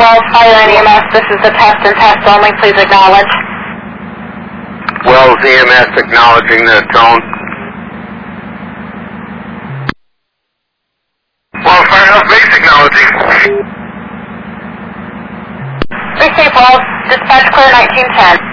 Wells Fire and EMS, this is the test and test only. Please acknowledge. Wells EMS acknowledging the tone. Wells Fire Health Base acknowledging. Receive Wells, dispatch clear 1910.